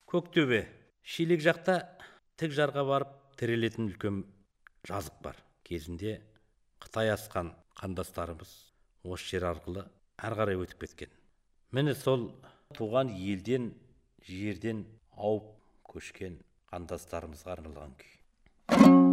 Көктөбе, Шилек жақта тік жарға барып тірелетін үлкен жазық бар. Кезінде Қытай асқан қандастарымыз осы жер арқылы ары қарай өтіп кеткен. Міне сол туған елден, жерден ауып көшкен қандастарымызға арналған күй.